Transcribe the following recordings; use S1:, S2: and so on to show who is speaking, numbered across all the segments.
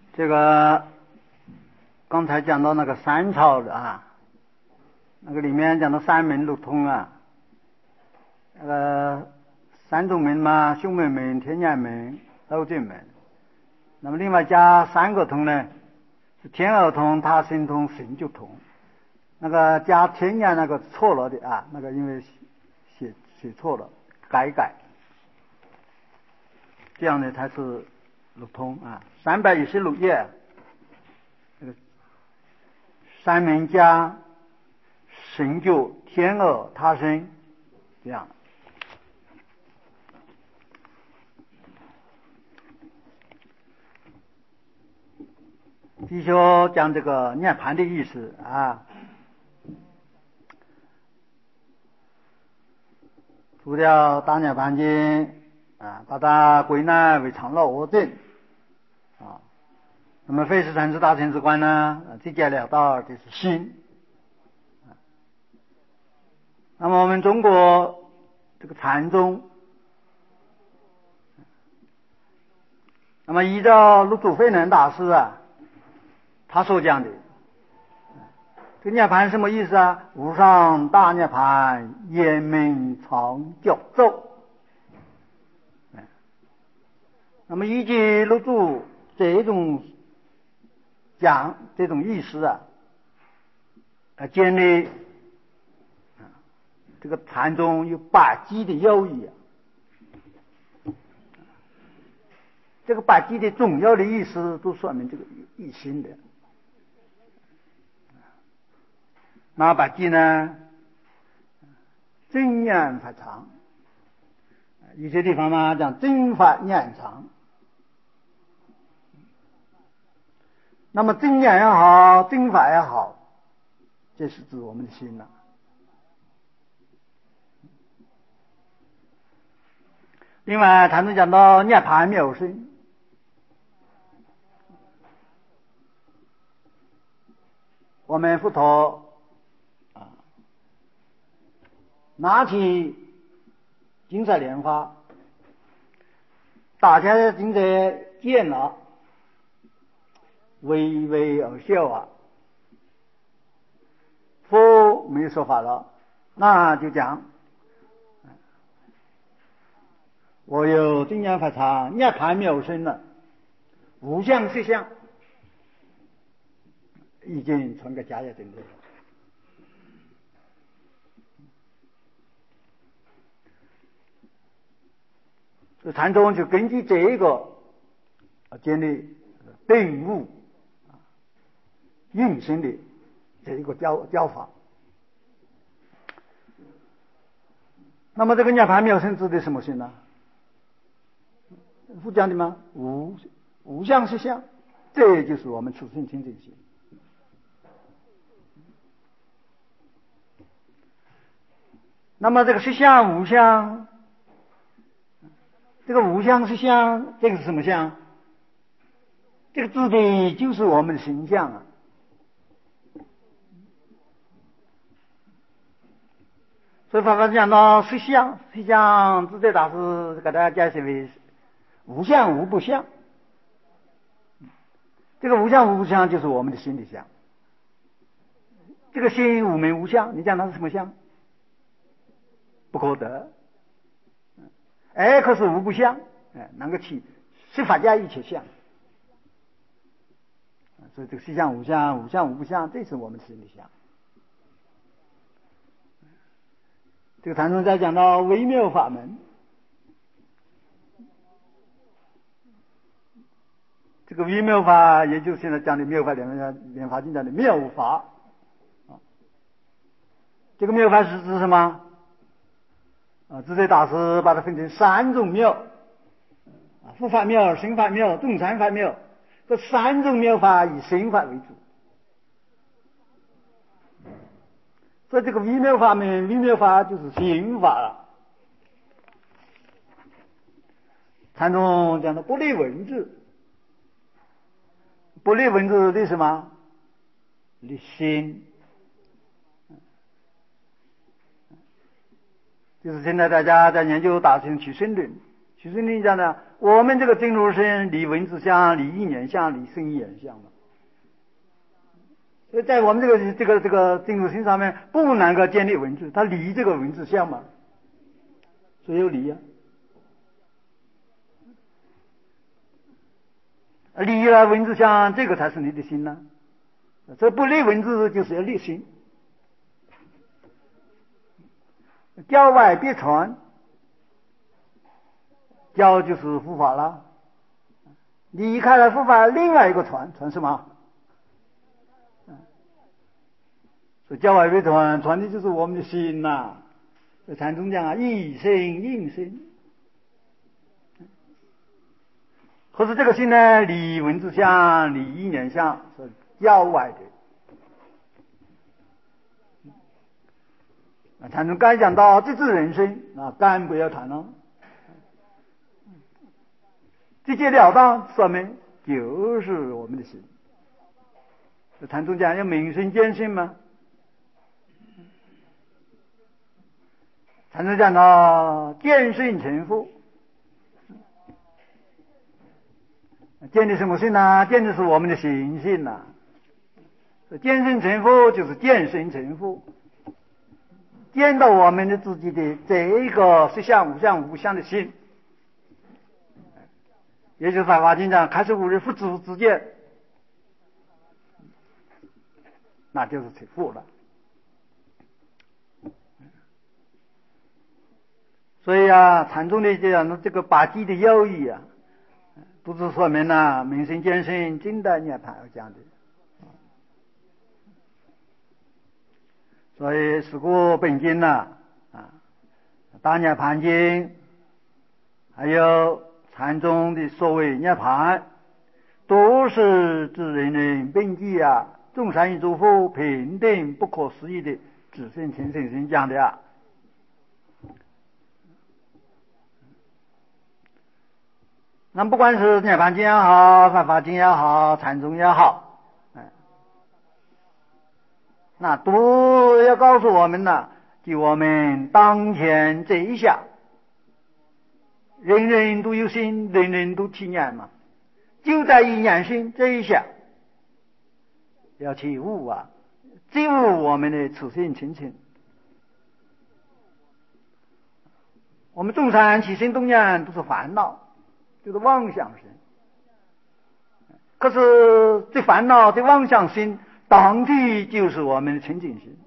S1: 这个刚才讲到那个三朝的啊，那个里面讲到三门六通啊，三种门嘛，凶门门、天眼门、斗正门。那么另外加三个通呢，是天耳通、他生通、神就通。那个加天眼那个错了的啊，那个因为写错了，改。这样呢才是六通啊，316页，这个三门加神就天耳他生这样。继续讲这个涅盘的意思啊，除掉大涅盘经啊，把它归纳为常乐我证啊。那么废世禅师大乘之观呢，直截了当的是心。那么我们中国这个禅宗，那么依照六祖慧能大师啊，他所讲的，这涅盘什么意思啊？无上大涅盘，延命长久咒。那么依据六祖这种讲这种意思啊，建立这个禅宗有八基的要义啊。这个八基的重要的意思都说明这个一心的。那八基呢，真言法常，有些地方嘛讲真法念常。那么真言也好，真法也好，这是指我们的心了。另外禅宗讲到涅盘妙身，我们佛陀拿起金色莲花，打开金色剑了，微微而笑啊。佛没有说法了，那就讲我有真言法常，涅盘妙身了，无相实相，已经传给家业真理。这禅宗就根据这个建立顿悟运行的这一个教法。那么这个涅盘妙身指的什么心呢？佛讲的吗？无相实相，这就是我们初生清净心。那么这个实相无相，这个无相实相，这个是什么相？这个指的就是我们的形象啊。所以法官讲到实相，实相智者大师给大家解释为无相无不相。这个无相无不相就是我们的心理相。这个心无名无相，你讲它是什么相？不可得。可是无不相，能够起十法界一切相。所以这个实相无相，无相无不相，这是我们的心理相。这个禅宗在讲到微妙法门，这个微妙法也就是现在讲的妙法莲华经讲的妙法。这个妙法是指什么？智者大师把它分成三种妙，佛法妙、身法妙、众禅法妙。这三种妙法以身法为主。所以这个微妙法门，微妙法就是心法了。禅宗讲的不离文字，不离文字的什么？离心。就是现在大家在研究大乘取生论，取生论讲呢， 我们这个进入身离文字相，离意念相，离声眼相嘛。所以在我们这个进入心上面不能够建立文字，它离这个文字相嘛，所以有离啊。离了文字相，这个才是你的心呢。这不离文字就是要离心。教外别传，教就是佛法了。离开了佛法，另外一个传什么？所以教外别传，传的就是我们的心呐。这禅宗讲啊，一心应心。可是这个心呢，离文字相，离意念相，是教外的。禅宗该讲到直至人生啊，更不要谈了。直截了当说明就是我们的心。禅宗讲要明心见性嘛。禅宗讲到见性成佛，见的什么性呢？见的是我们的心性呐。见性成佛就是见性成佛，见到我们的自己的这一个实相无相无相的心，也就是《法华经》讲开始无日复知之见，那就是成佛了。所以啊，禅宗的这个八机的要义啊，不是说明了明心见性尽得涅槃而讲的。所以是故本经呢大涅槃经，还有禅宗的所谓涅槃，都是指人人并济啊，众善与诸佛平等不可思议的自性清净心讲的啊。那不管是涅槃经也好，法华经也好，禅宗也好，那都要告诉我们呢，就我们当前这一下，人人都有心，人人都体验嘛，就在一念心这一下，要去悟啊，觉悟我们的此心清净。我们众生起心动念都是烦恼，就是妄想心。可是这烦恼这妄想心当体就是我们的清净心。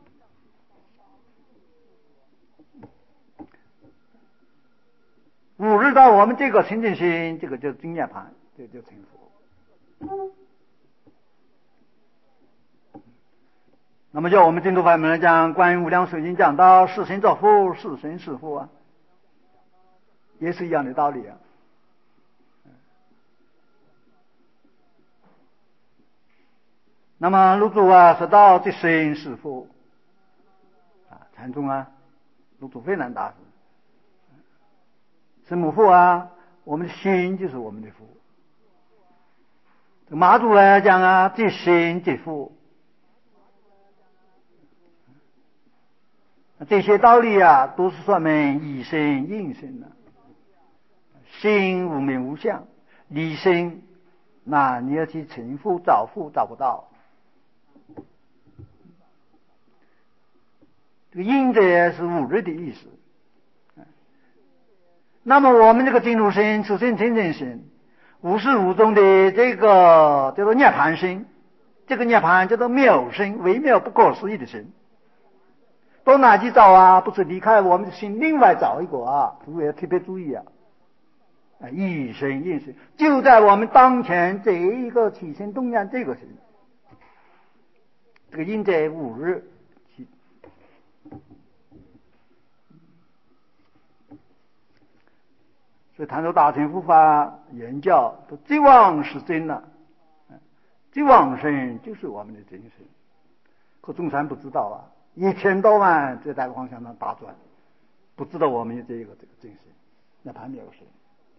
S1: 悟入到我们这个清净心，这个叫净涅槃，这就成佛。那么就我们净土法门来讲，关于无量寿经讲到是身作佛，是身是佛啊，也是一样的道理啊。那么六祖啊说到这身是佛啊，禅宗啊，六祖慧能大师，什么佛啊？我们的心就是我们的佛。马祖来讲啊，即心即佛。这些道理啊，都是说明以身应身的。心无名无相，离身，那你要去成佛找佛找不到。这个应者是五日的意思。那么我们这个进入身、此身清净心，无始无终的这个叫做涅槃心，这个涅槃叫做妙心，微妙不可思议的心。到哪去找啊？不是离开我们的心，另外找一个啊！诸位要特别注意啊！一身应身，就在我们当前这一个起心动念这个心，这个应在五日。所以谈到大乘佛法言教，都最往是真了，最往生就是我们的真身。可众生不知道啊，一天到晚在大方向上打转，不知道我们这个真身，那盘没有身。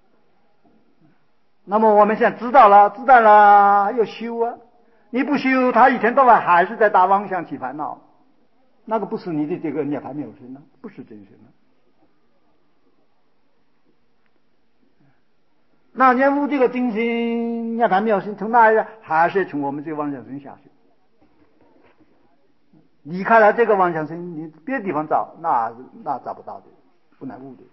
S1: 那么我们现在知道了要修啊！你不修，他一天到晚还是在打妄想起烦恼，那个不是你的这个涅槃妙身呢，不是真身呢。 那念悟这个精神涅槃妙心从哪里？还是从我们这个妄想生下去。离开了这个妄想生，你别的地方找，那找不到的，不能悟的。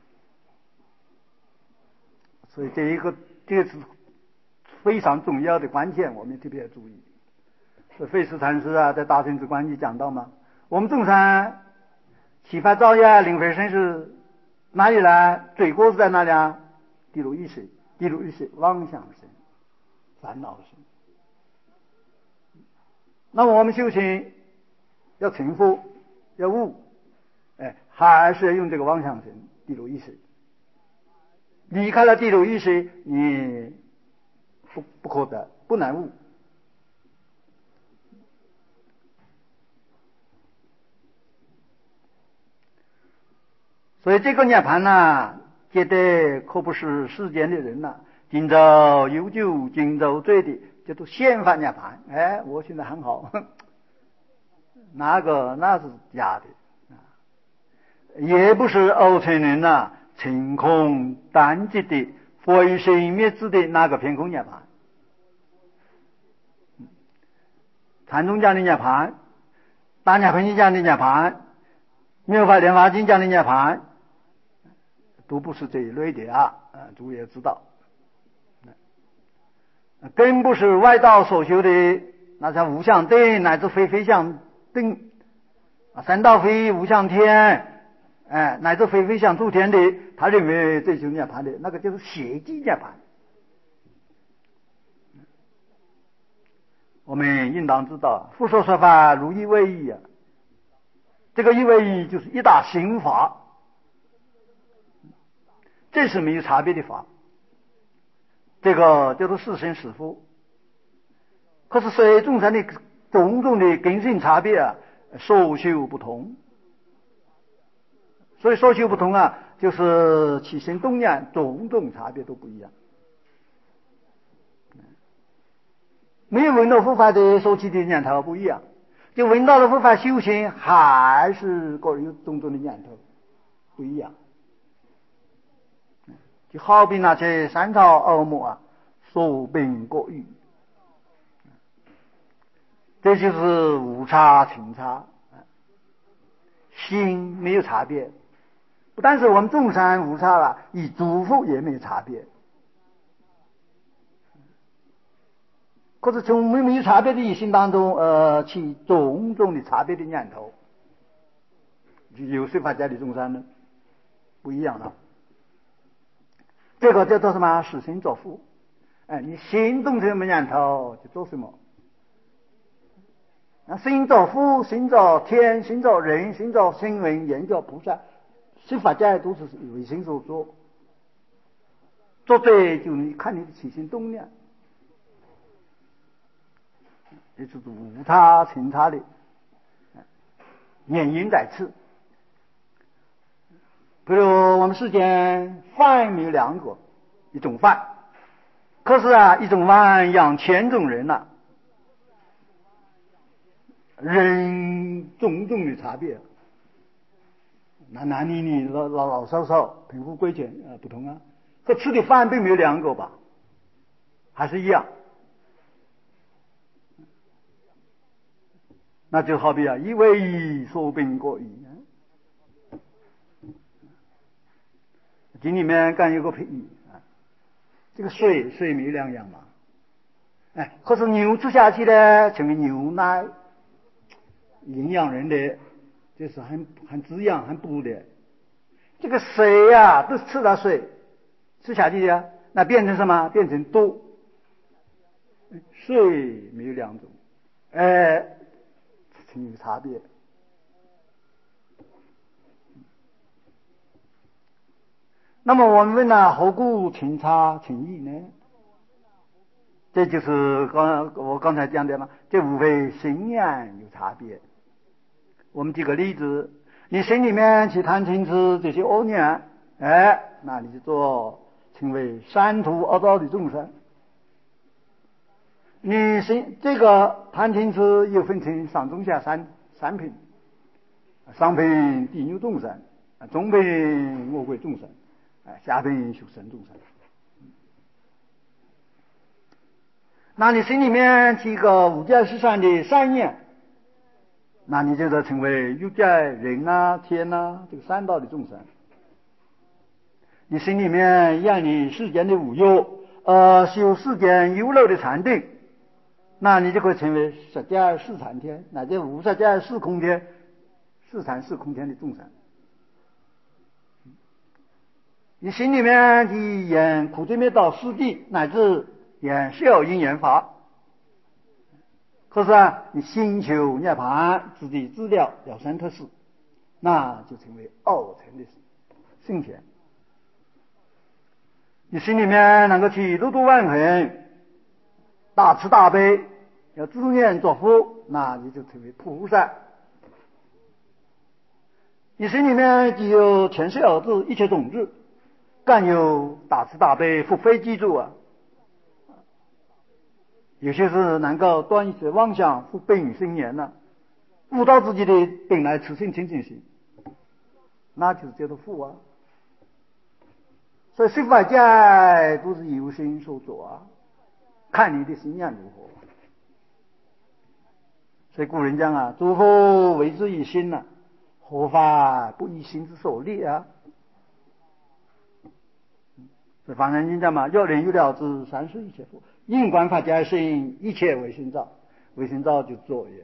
S1: 所以这个是非常重要的关键，我们特别要注意。所以费斯禅师啊，在《大乘之观》里讲到嘛，我们众生启发造业领会生是哪里来？罪过是在哪里啊？地狱意识，地狱意识妄想生，烦恼生。那么我们修行要成佛，要悟，还是要用这个妄想生，地狱意识。离开了地狱意识，你不可得，不能悟。所以这个涅槃呢，绝对可不是世间的人呐，今朝有酒今朝醉的，叫做现法涅槃。我现在很好，那是假的，也不是欧成人呐，晴空淡寂的灰身灭智的那个偏空涅槃。禅宗讲的涅槃，大涅槃经讲的涅槃，妙法莲华经讲的涅槃，都不是这一类的诸位要知道，更不是外道所修的那像无相定乃至非相定，三道非无相天，乃至非相诸天的，他认为这就是涅槃的，那个就是邪计涅槃。我们应当知道，复说法如一为一这个一为一就是一大行法，这是没有差别的法，这个叫做是生是佛。可是随众生的种种的根性差别所修不同，所以所修不同就是起心动念种种差别都不一样。没有闻到佛法的所起的念头不一样，就闻到了佛法修行还是各有种种的念头不一样。就好比那些三草恶魔所病各异，这就是无差情差，心没有差别。不但是我们众生无差了，以诸佛也没有差别。可是从没有差别的一心当中起种种的差别的念头，就有些法家的众生呢不一样了。这个叫做什么？是心作佛。你心动什么念头就做什么。心作佛，心作天，心作人，心作声闻，言作菩萨，这法家都是为心所做。做对就你看你的起心动念，也就是无差情差的原因在此。比如我们世间饭有两个，一种饭，可是一种饭养千种人人种种的差别，男女老少少贫富贵贱不同可吃的饭并没有两个吧，还是一样。那就好比一为一所病各异。经里面刚有个譬喻这个水没有两样嘛，可是牛吃下去呢，成为牛奶，营养人的，就是很滋养很补的。这个水都吃了水吃下去那变成什么？变成多。水没有两种，挺有差别。那么我们问何故情差情异呢？这就是我刚才讲的嘛，这无非心念有差别。我们举个例子，你心里面去贪嗔痴这些恶念，那你就成为三途恶道的众生。你心这个贪嗔痴又分成上中下三品，上品地狱众生，中品恶鬼众生，下品修生众生。 那你心里面起一个无界十善的善念，那你就得成为欲界人啊、天啊这个三道的众生。你心里面远离世间的五欲，修世间有漏的禅定，那你就可以成为十界四禅天，乃至无十界四空天、四禅四空天的众生。你心里面的言苦集灭道四谛，乃至言效因缘法，可是你心求涅槃，自己资料了生特事，那就成为二乘的圣贤。你心里面能够起六度万恒，大慈大悲，要自念作福，那你就成为菩萨。你心里面既有前世有智一切种子，更有大慈大悲福非记住啊，有些是能够断一切妄想复本心念呢，悟到自己的本来自性清净心，那就是叫做福啊。所以十法界都是由心所作啊，看你的心念如何。所以古人讲啊，诸佛为之以心啊，何法不以心之所立啊。所以法然经讲嘛，要人有了知，三世一切佛，因观法界心，一切为心造，为心造就作业。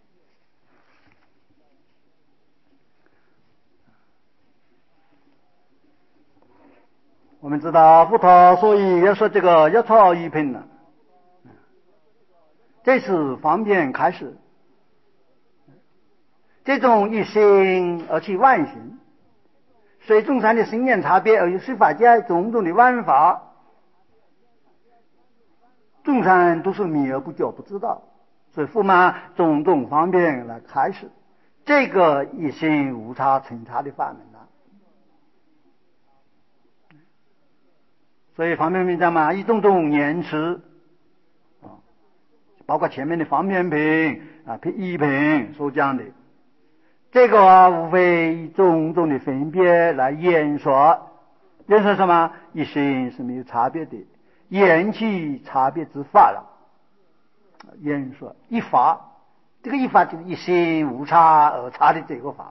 S1: 我们知道佛陀所以要说这个一草一品呢，这是方便开始。这种一心而起万行，随众生的心念差别而有十法界种种的万法，众生都是迷而不觉不知道，所以佛嘛种种方便来开始这个一心无差成差的法门啊。所以方便品讲嘛，一种种言辞包括前面的方便品啊、一品所讲的这个无非以种种的分别来演说，演说什么？一心是没有差别的，言起差别之法了。演说一法，这个一法就是一心无差而差的这个法。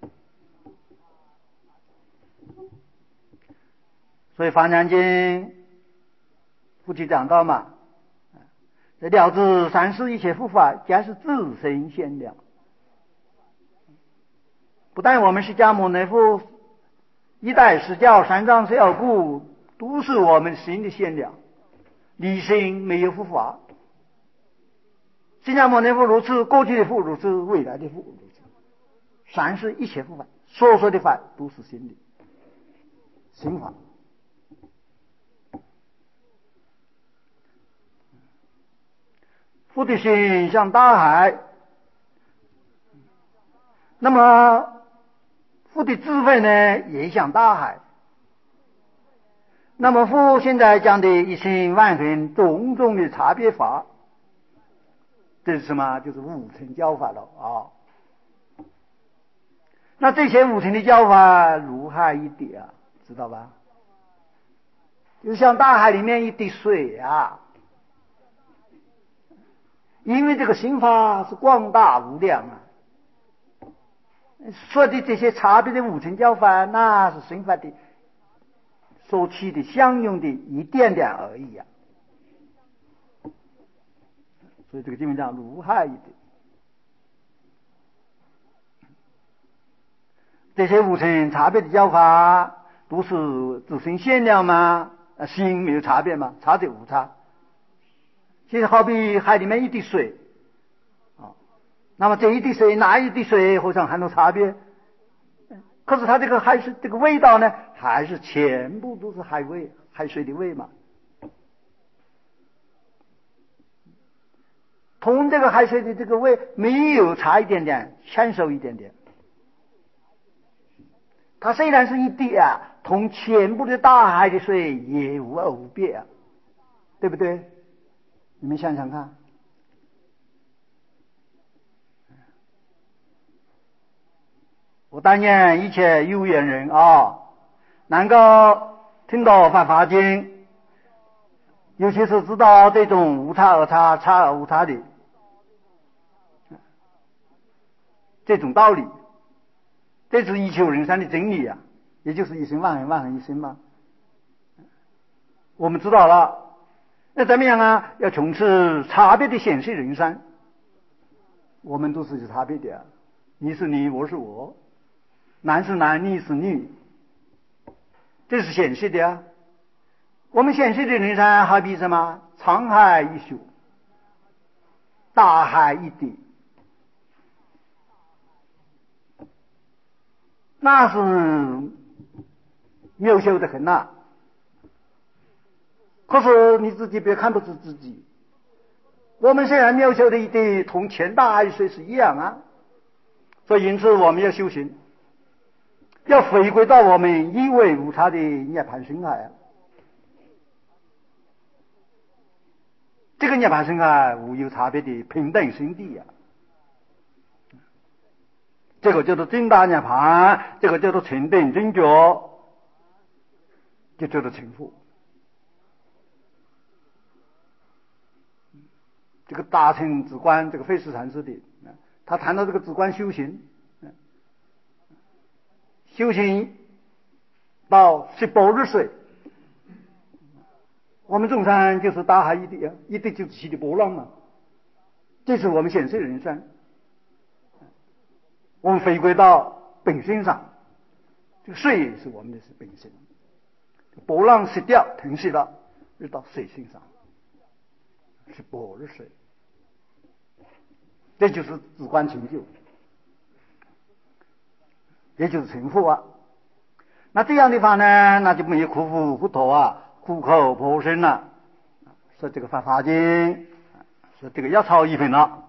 S1: 所以《法然经》夫妻讲到嘛，这了知三世一切佛法，皆是自身限量。不但我们释迦牟尼佛一代释教三藏十二故，都是我们心的限量，离心没有佛法。释迦牟尼佛如此，过去的佛如此，未来的佛如此，三世一切佛法，所说的法都是心的心法。佛的心像大海，那么佛的智慧呢也像大海。那么佛现在讲的一心万分种种的差别法，这是什么？就是五乘教法了啊。那这些五乘的教法如海一滴啊，知道吧？就像大海里面一滴水啊。因为这个心法是广大无量啊，说的这些差别的五乘教法，那是心法的所起的相应的一点点而已啊。所以这个经文讲如海一滴。这些五乘差别的教法都是自身限量吗？心没有差别吗？差的无差。其实好比海里面一滴水啊，那么这一滴水哪一滴水好像还有差别？可是它这个海水这个味道呢，还是全部都是海味、海水的味嘛。同这个海水的这个味没有差一点点，欠收一点点。它虽然是一滴啊，同全部的大海的水也无二无别啊，对不对？你们想想看。我但愿一切有缘人啊，能够听到法华经， 尤其是知道这种无差而差，差而无差的这种道理，这是一求人生的真理啊，也就是一心万恒，万恒一心嘛。我们知道了，那怎么样啊？要从此差别的显示人生。我们都是有差别的啊，你是你，我是我，男是男，女是女，这是显示的啊。我们显示的人生好比什么？沧海一粟，大海一滴，那是渺小的很呐。可是你自己别看不起自己，我们虽然渺小的一滴，同千大海水是一样啊。所以因此我们要修行，要回归到我们一味无差的涅槃深海啊。这个涅槃深海无有差别的平等心地啊，这个叫做真大涅槃，这个叫做成等正觉，就叫做成佛。这个大乘止观，这个慧思禅师的，他谈到这个止观修行，修行到18岁，我们众生就是大海一滴啊，一滴就是起的波浪嘛，这是我们显示人生。我们回归到本性上，这个水是我们的本性，波浪失掉停息了，就到水性上，是18岁，这就是止观成就，也就是成佛啊。那这样的话呢，那就没有苦苦佛陀啊，苦口婆心了，说这个法华经，说这个要抄一品了。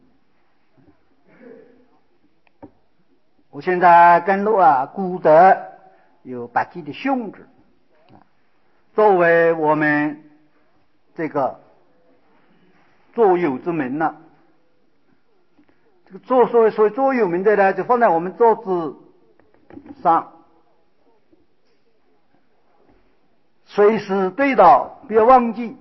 S1: 我现在跟路啊，古德有8级的兄弟，作为我们这个座右之铭呢。这个所谓座右铭的呢，就放在我们桌子上，随时对到，不要忘记。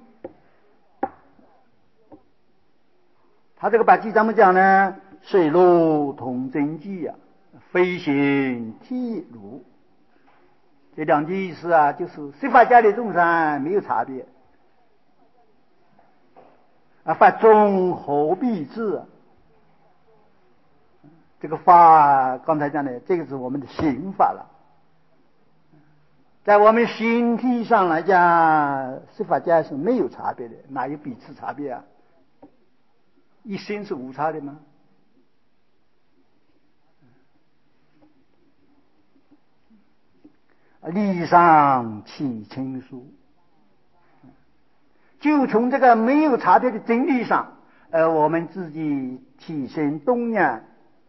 S1: 他这个8级怎么讲呢？水陆同真迹啊，飞行体如。这2句意思啊，就是十法界的众生没有差别啊，法中何必治啊？这个法刚才讲的，这个是我们的刑法了。在我们形体上来讲，十法界是没有差别的，哪有彼此差别啊？一心是无差的吗？理上起亲疏，就从这个没有差别的真理上，我们自己起心动念，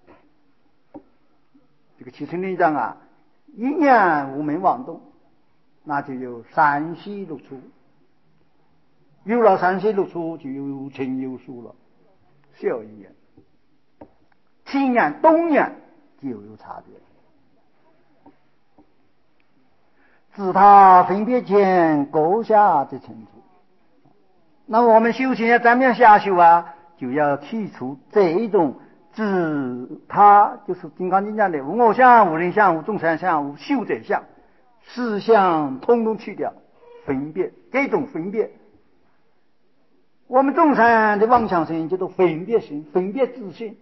S1: 这个起心动念啊，一念无明妄动，那就有三息六出，有了三息六出，就有情有数了，效应念，起念动念就有差别。自他分别间，高下之程度。那么我们修行要怎么样下修啊？就要去除这一种自他，就是《金刚经》讲的无我相、无人相、无众生相、无修者相，四相通通去掉，分别这种分别。我们众生的妄想心叫做分别心，分别自性。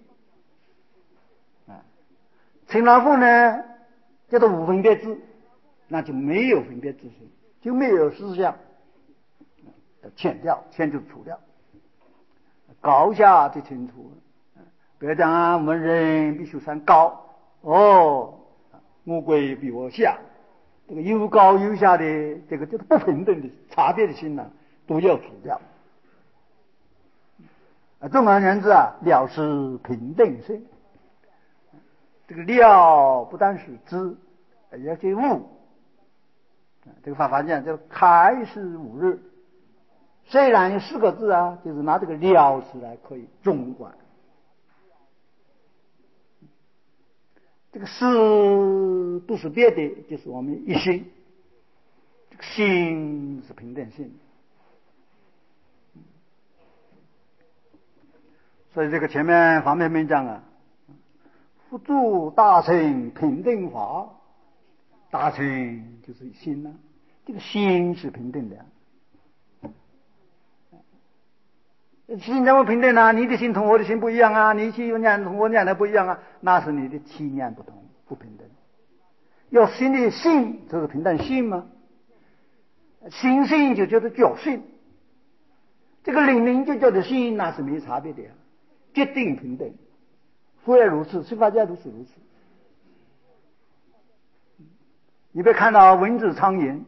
S1: 成了佛呢，叫做无分别智。那就没有分别之心，就没有思想，遣掉，遣就除掉，高下的程度。不要讲啊，我们人必须算高哦，我贵比我下，这个有高有下的这个就是不平等的差别的心呢，都要除掉。总而言之啊，了是平等心。这个了不但是知，而且悟。这个法华经叫开示悟日，虽然有4个字啊，就是拿这个了字来可以中观。这个是不是别的，就是我们一心，这个心是平等心。 所以这个前面方便面讲啊，福主大乘平等法，大乘就是心啊，这个心是平等的啊。心怎么平等啊？你的心同我的心不一样啊，你去念同我念的不一样啊，那是你的气念不同，不平等。要心的性，这是平等性吗？心性就叫做觉性，这个灵就叫做心，那是没差别的呀，决定平等。佛也如此，释法界都是如此。你别看到蚊子、苍蝇，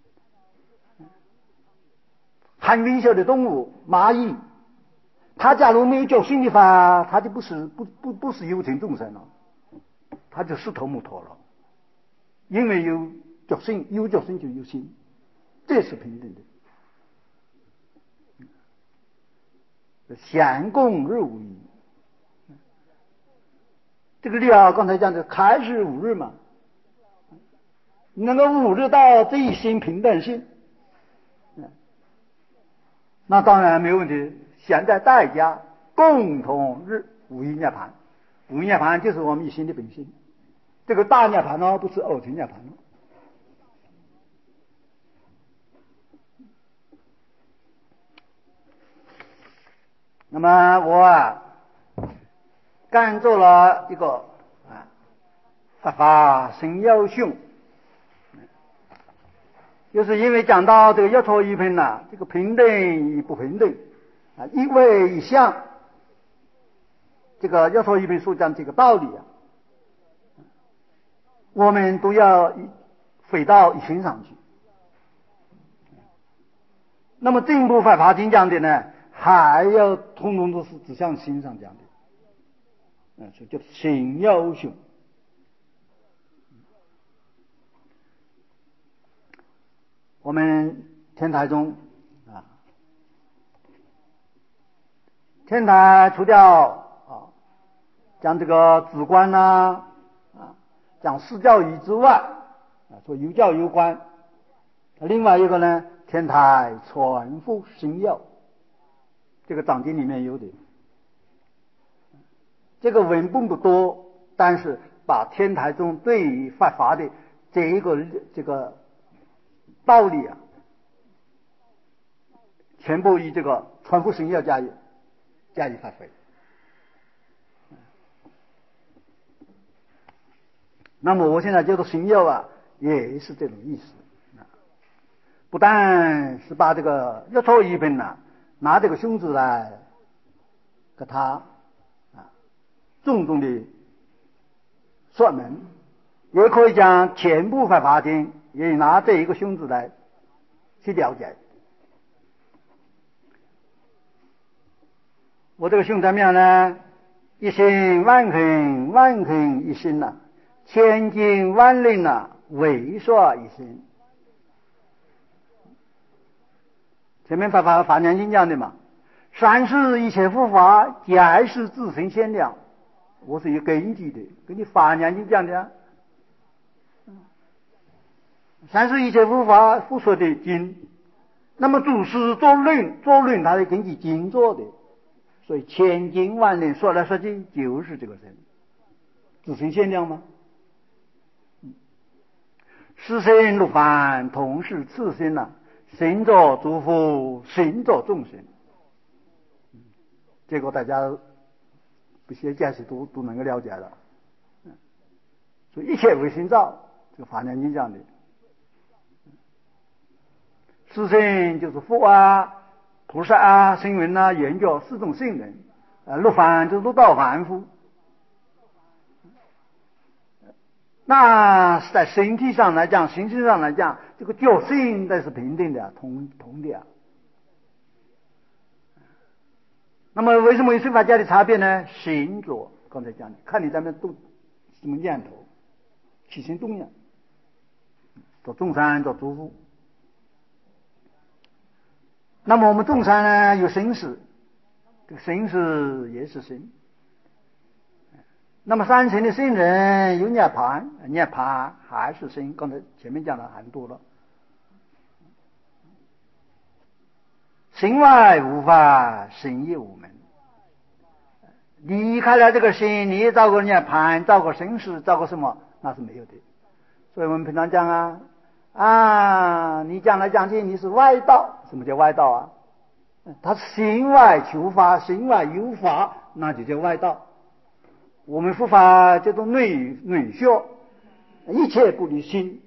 S1: 很微小的动物，蚂蚁，它假如没有觉性的话，它就不是有情众生了，它就石头木头了。因为有觉性，有觉性就有心，这是平等的。相共日无异。这个力啊，刚才讲的开始五日嘛，能够五日到这一心平等性，那当然没有问题。现在大家共同日无一涅盘，无一涅盘就是我们一心的本性。这个大涅盘呢，不是二乘涅盘了。那么我干做了一个佛法生要训，就是因为讲到这个一错一品呐，这个平等与不平等啊，一位一相，这个一错一品所讲这个道理啊，我们都要回到一心上去。那么进一步佛法经讲的呢，还要通通都是指向心上讲的，所以叫心要训。我们天台中啊，天台除掉讲这个止观啊，讲释教义之外说有教有观，另外一个呢，天台传付心要，这个章经里面有的。这个文本不多，但是把天台中对于佛法的这个道理啊，全部以这个传付心要加以发挥。那么我现在叫做心要啊，也是这种意思。不但是把这个一错一品拿这个胸子来给他重重的说明，也可以讲全部佛法经也拿这一个胸子来去了解。我这个胸怎么样呢？一心万肯，万肯一心呐，千经万令为说一心。前面法念经讲的嘛，三世一切护法，皆是自身限量。我是有根据的，跟你法念经讲的三世一切护法复说的经，那么祖师做论他是根据经做的，所以千经万令说来说去就是这个人，自身限量吗？四身六凡同是次身行者诸佛，行者众生，这个大家不些解释都能够了解了。所以一切为心造，这个法念经讲的。四身就是佛菩萨声闻缘觉四种圣人，六凡就是六道凡夫。那在身体上来讲，形式上来讲，这个觉性那是平等的，同的。那么为什么有随法界的差别呢？行着，刚才讲的，看你咱们动什么念头，起心动念，做众生，做诸佛。那么我们众生呢，有生死，这个生死也是心。那么三乘的圣人有涅槃，涅槃还是心。刚才前面讲的很多了。心外无法，心也无门。 离开了这个心，你造个涅盘，造个生死，造个什么，那是没有的。所以我们平常讲你讲来讲去你是外道。什么叫外道啊？他是心外求法，心外有法，那就叫外道。我们佛法叫做内学，一切不离心，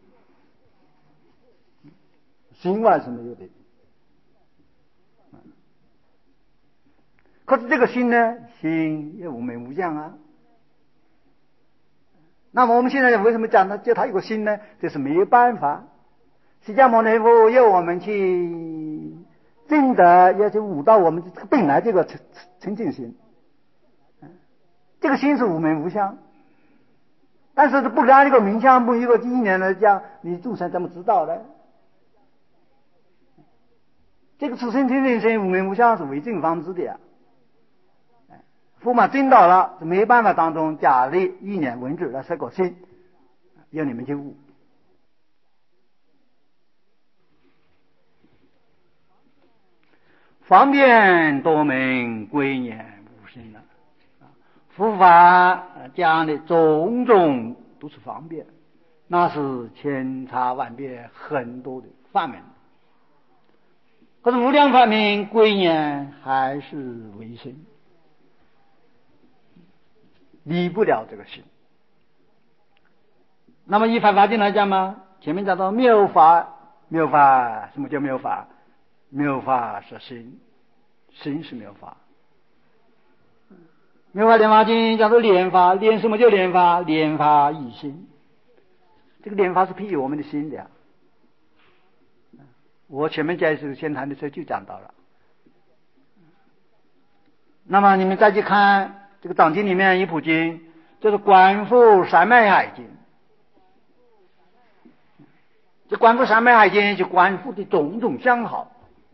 S1: 心外是没有的。可是这个心呢，心也无名无相啊。那么我们现在为什么讲它叫它有个心呢？这是没有办法。释迦牟尼佛要我们去真的要去悟到我们本来这个清净心。这个心是无名无相，但是不然一个名相，不一个意念来讲，你众生怎么知道呢？这个自身清净心无名无相是为正方知的呀。佛嘛真到了，没办法当中假立意念文字来设个心，要你们去悟。方便多门归念无心了。佛法讲的种种都是方便，那是千差万别很多的法门。可是无量法门归念还是唯心，离不了这个心。那么以法华经来讲嘛，前面讲到妙法，妙法什么叫妙法？妙法是心，心是妙法。妙法莲华经叫做莲法，莲什么叫莲法？莲法一心。这个莲法是譬喻我们的心的呀。我前面在先谈的时候就讲到了。那么你们再去看这个藏经里面一部经，就是观复三昧海经。这观复三昧海经就观复的种种相好，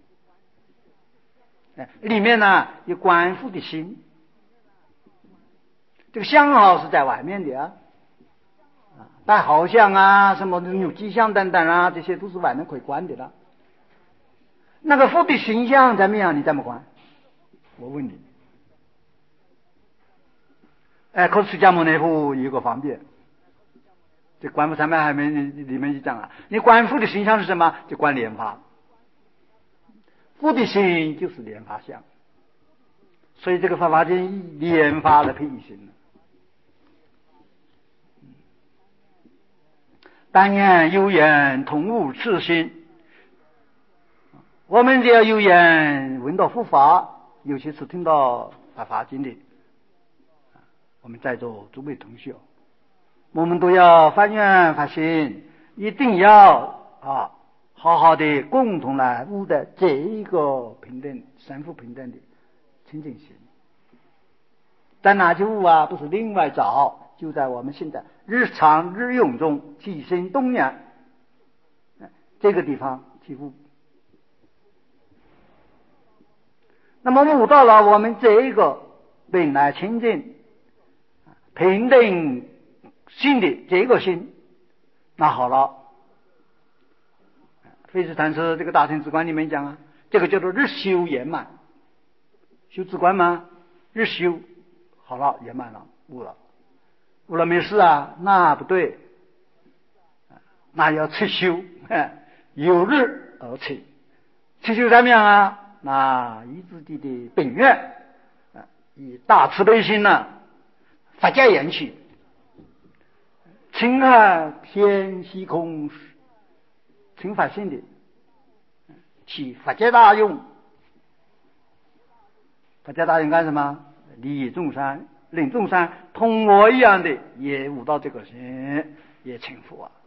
S1: 里面呢有观复的心。这个相好是在外面的啊，带好相啊，什么有迹象等等啊，这些都是外面可以观的了。那个佛的形象怎么样？你怎么观？我问你。可是释迦牟尼佛有个方便，这观复三昧海经里面就讲了，你观佛的形象是什么？就观莲法。佛的心就是莲法相，所以这个法华经以莲法来譬喻心。但愿有缘同悟此心，我们只要有缘闻到佛法，尤其是听到法华经的，我们在座诸位同学，我们都要发愿发心，一定要好好的共同来悟的这一个平等三福平等的清净心。在哪去悟啊？不是另外找，就在我们现在日常日用中起心动念这个地方去悟。那么悟到了我们这一个本来清净平等心的这个心，那好了，费斯禅师这个大乘止观里面讲啊，这个叫做日修圆满。修止观吗？日修好了，圆满了，悟了。悟了没事啊？那不对，那要持修，有日而持。持修怎么样啊？那以自己的本愿，以大慈悲心呢，法界缘起，清海偏虚空，清法性的，起法界大用。法界大用干什么？利益众生，令众生同我一样的也悟到这个心，也成佛啊。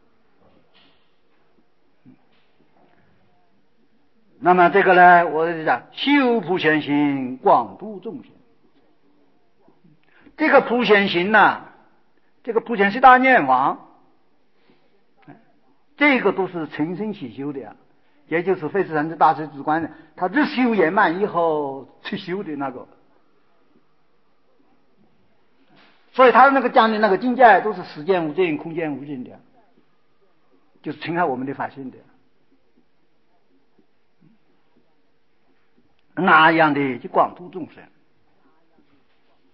S1: 那么这个呢，我就讲修普贤行，广度众生。这个普贤行呢，这个普贤是大念王，这个都是成身起修的呀，也就是费斯禅师大师止观的，他日修圆满以后去修的那个。所以他那个讲的那个境界都是时间无尽、空间无尽的，就是侵害我们的法性的。那样的去广度众生。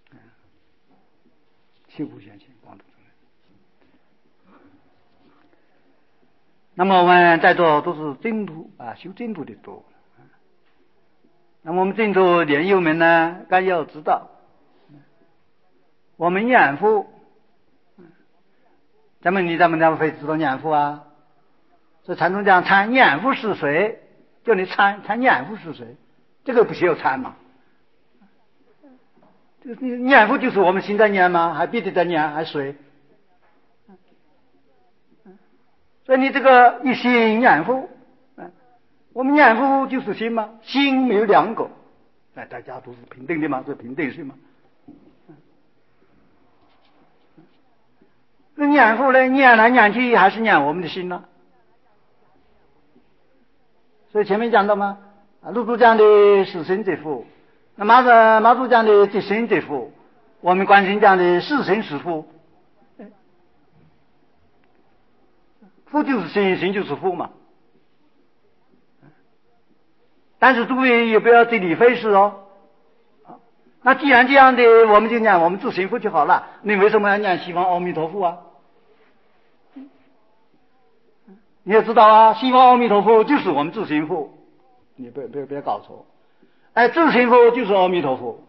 S1: 修复现前，光度中人。那么我们在座都是净土啊，修净土的多。那么我们净土莲友们呢，该要知道，我们念佛，咱们会知道念佛啊？所以禅宗讲参念佛是谁，叫你参念佛是谁，这个不需要参嘛？这个念佛就是我们心在念吗？还别的在念，还谁？所以你这个一心念佛，我们念佛就是心嘛，心没有两个，大家都是平等的嘛，是平等心嘛。那念佛呢，念来念去还是念我们的心呢？所以前面讲到嘛，陆祖讲的是身之佛，那马祖讲的即身之佛，我们观心讲的是身是佛，佛就是心，心就是佛嘛。但是诸位也不要自理非事哦。那既然这样的，我们就念我们自性佛就好了。你为什么要念西方阿弥陀佛啊？你也知道啊，西方阿弥陀佛就是我们自性佛，你别搞错。自性佛就是阿弥陀佛。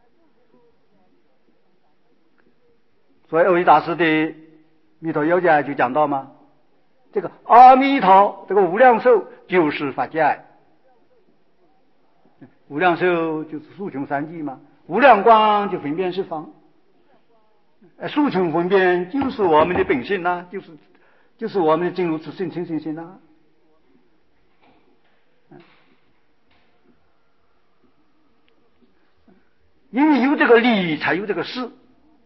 S1: 所以欧益大师的《弥陀要解》就讲到嘛，这个阿弥陀这个无量寿就是法界，无量寿就是数穷三际嘛，无量光就分辨十方，数穷分辨就是我们的本性啦，就是我们的进入自性清净心啦。因为有这个理才有这个事。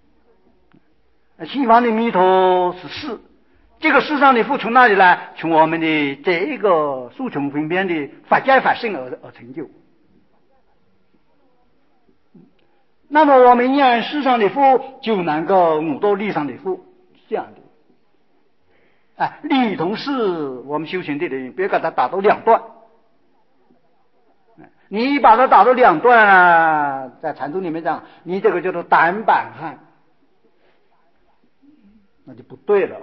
S1: 西方的弥陀是事，这个世上的佛从哪里来？从我们的这一个数穷分辨的法界法性而成就。那么我们念世上的佛，就能够悟到理上的佛，是这样的。理同事，我们修行的人别把它打到两段。你把它打到两段啊，在禅宗里面讲，你这个叫做单板汉，那就不对了。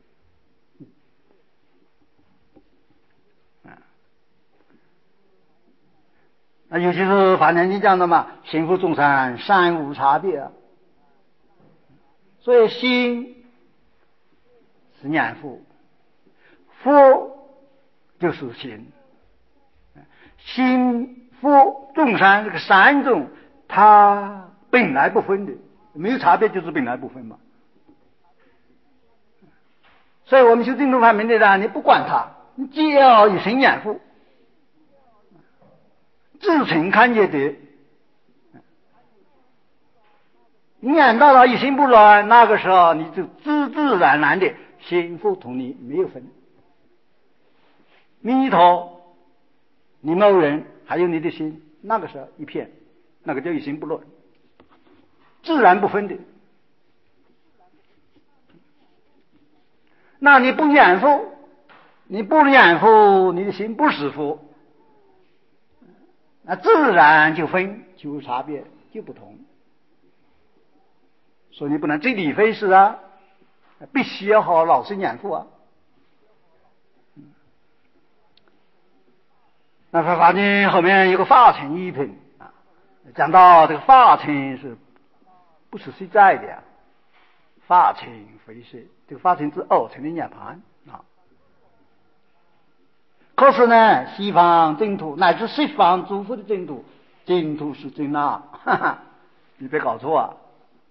S1: 尤其是法莲经讲的嘛，心佛众生三无差别啊。所以心是念佛，佛就是心，心佛众生这个三种，它本来不分的，没有差别就是本来不分嘛。所以我们修净土法门的人，你不管它，你只要一心念佛，自诚看见的，你念到了一心不乱，那个时候你就自自然然的心佛同你没有分。弥陀，你某人还有你的心，那个时候一片，那个叫一心不乱，自然不分的。那你不念佛，你的心不是佛，那自然就分，就有差别，就不同。所以你不能自理非事啊，必须要好老实念佛啊。那法经后面有个法尘一品啊，讲到这个法尘是不是实在的呀？法尘非是，这个法尘是二乘的涅槃啊。可是呢，西方净土乃至西方诸佛的净土，净土是真啊，哈哈，你别搞错啊，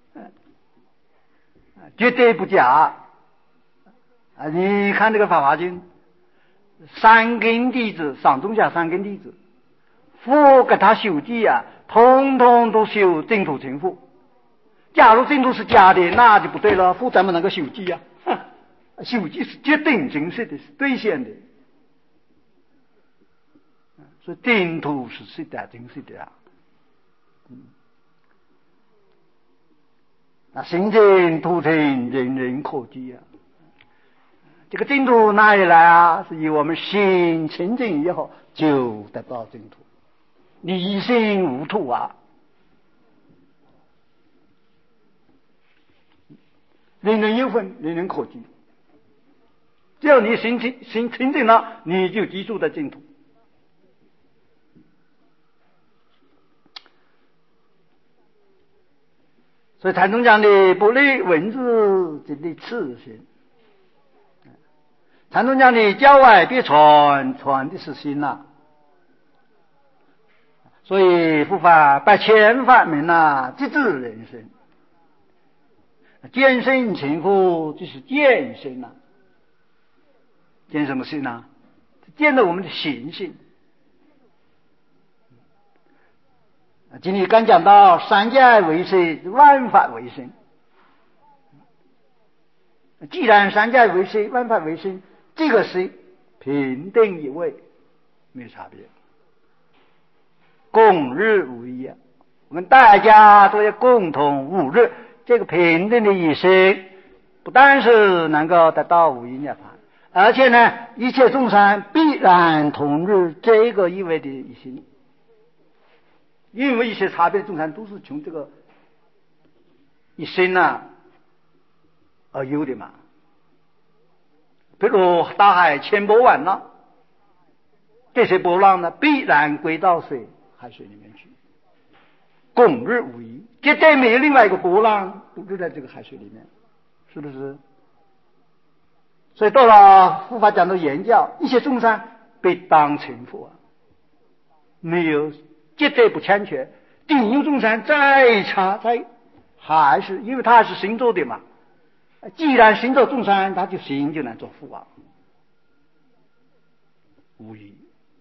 S1: 绝对不假啊！你看这个《法华经》，三根弟子，上中下三根弟子，佛给他修记啊，通通都修净土成佛。假如净土是假的，那就不对了，佛怎么能够修记啊？修记是决定真实的，是兑现的。所以净土是实在真实的啊。那心净土净，人人可及啊。这个净土哪里来啊？是以我们心清净以后就得到净土，离心无土啊。 人人有份，人人可居。只要你心清净了，你就居住在净土。所以禅宗讲的不立文字，即立次心。禅宗讲的教外别传，传的是心呐。所以佛法百千法门呐，即治人生。见身成佛就是见身呐。见什么身呢？见到我们的行性。今天刚讲到三界为身，万法为身。既然三界为身，万法为身，这个是平等一位，没有差别，共日无异啊！我们大家都要共同五日，这个平等的一生，不但是能够得到无异涅槃，而且呢，一切众生必然同日这个意味的一心。因为一些差别众生都是从这个一生而有的嘛。比如大海千波万浪，这些波浪呢必然归到海水里面去，共日无异，绝对没有另外一个波浪都在这个海水里面，是不是？所以到了佛法讲到言教，一些众生被当成佛，没有绝对不欠缺。顶有众生再差还是因为他是行走的嘛，既然行走众生，他就行就能做佛啊，无异。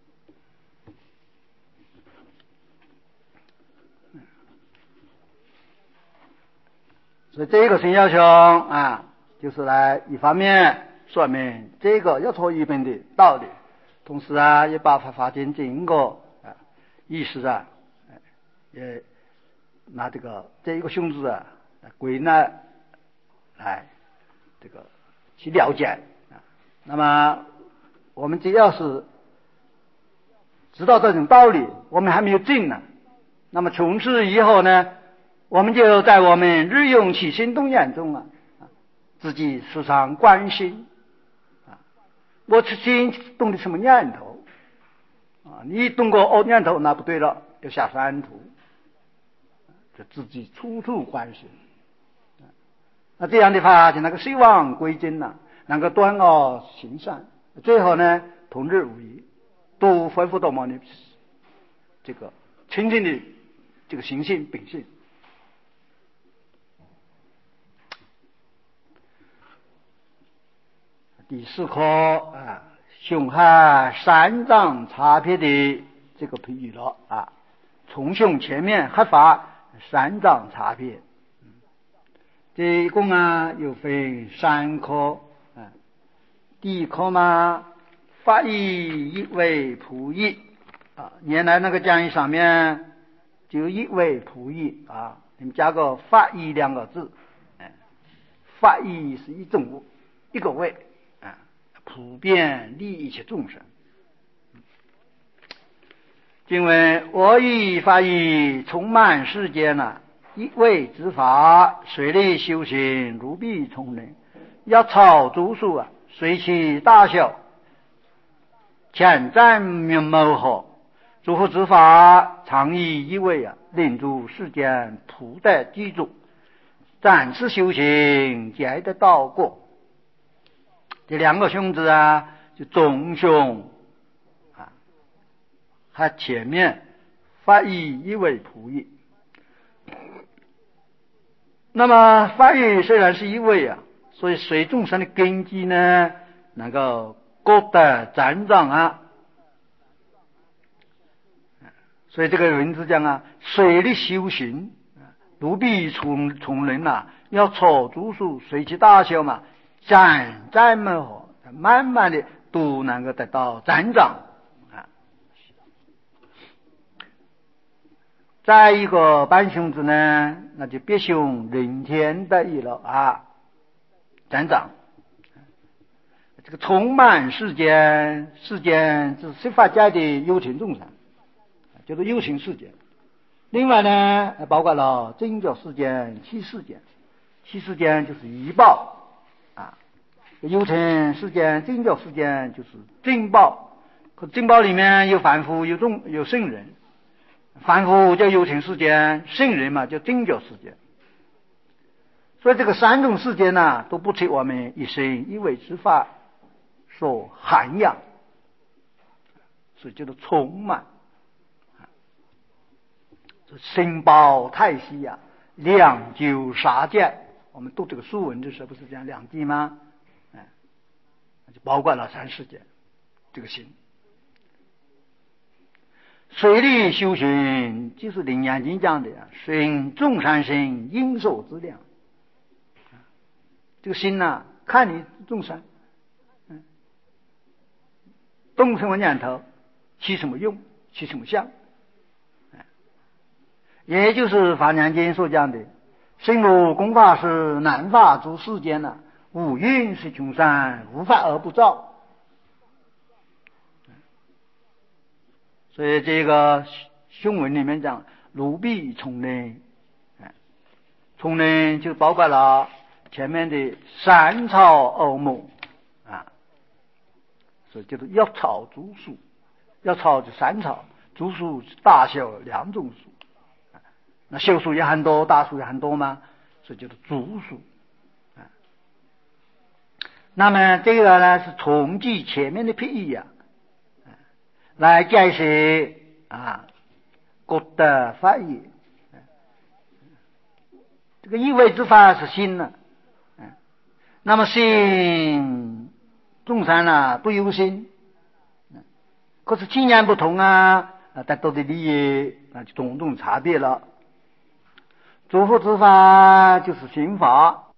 S1: 所以这个心要求就是来一方面说明这个要错一本的道理，同时也把法经整个意思也拿这一个胸字归纳来这个去了解那么我们只要是知道这种道理，我们还没有证呢，那么从此以后呢，我们就在我们日用起心动念中自己时常关心我心动的什么念头你动过念头，那不对了，要下三途，就自己处处关心。那这样的话，就能够希望归真能够断恶行善，最后呢，同日无异，都恢复到我们的这个清净的这个行性秉性。第四课胸下三藏差别的这个比喻了从胸前面合法三藏差别。这一共有分三科第一科法义一位普义原来那个讲义上面就一位普义你们加个法义两个字法义是一种一个位普遍利益一切众生。因为我以法义充满世间一味之法，随力修行如必从人，要超诸数随其大小，前瞻谋合，诸佛之法常以一位令诸世间普得具足，暂时修行皆得道果。这两个胸字就中胸还前面法义一位普义。那么法义虽然是一位所以随众生的根基呢能够各得增长所以这个文字讲随力修行如必从人要超诸数随其大小暂暂谋合，慢慢的都能够得到增长再一个半胸字呢，那就别胸人天得意了增长。这个充满世间是十法界的有情众生，就是有情世界。另外呢，包括了真觉世间、七世间， 其世间就是一报啊，有情世间、正觉世间就是正报，可正报里面有凡夫、有圣人，凡夫叫有情世间，圣人嘛叫正觉世间。所以这个三种世界呢，都不缺我们一生一味之法所涵养，所以叫做充满。申报太息呀，两究杀戒。我们读这个书文的时候，不是讲两记吗？就包括了三世界这个心。水利修行就是《楞严经》讲的呀，寻众善心，应受之量。这个心呢，看你众生，动什么念头，起什么用，起什么相，也就是《法华经》所讲的，心如工法师，难法诸世间呢，五蕴是穷山，无法而不造。所以这个胸文里面讲，如壁丛林，丛林就包括了前面的山草欧木啊，所以叫做药草竹树。药草就山草，竹树大小两种树，那小树也很多，大树也很多嘛，所以叫做竹树。那么这个呢是重记前面的譬喻啊，来解释各的法义。这个意味之法是心呢，那么心众生呢都有心，可是经验不同啊，得到的利益那就种种差别了。诸佛之法就是心法，